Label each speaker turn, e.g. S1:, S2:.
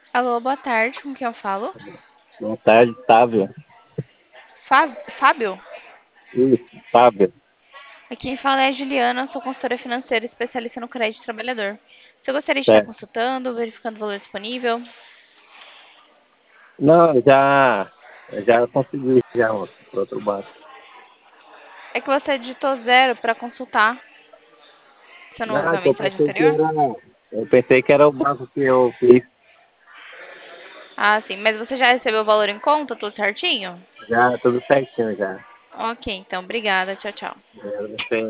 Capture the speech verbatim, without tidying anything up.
S1: Alô, boa tarde, com quem eu falo?
S2: Boa tarde, Sávio.
S1: Fá- Fábio?
S2: Isso, Sávio.
S1: Aqui quem fala é a Juliana, sou consultora financeira especialista no crédito trabalhador. Você gostaria de estar
S2: Certo.
S1: consultando, verificando o valor disponível?
S2: Não, já, já consegui já outro, outro banco.
S1: É que você digitou zero para consultar. Você não
S2: Não,
S1: ouviu
S2: é
S1: a
S2: que eu
S1: mensagem
S2: pensei que
S1: anterior?
S2: era. Eu pensei que era o banco que eu fiz.
S1: Ah, sim, mas você já recebeu o valor em conta, tudo certinho?
S2: Já tudo certinho já.
S1: Ok, então, obrigada. Tchau, tchau.
S2: Eu não sei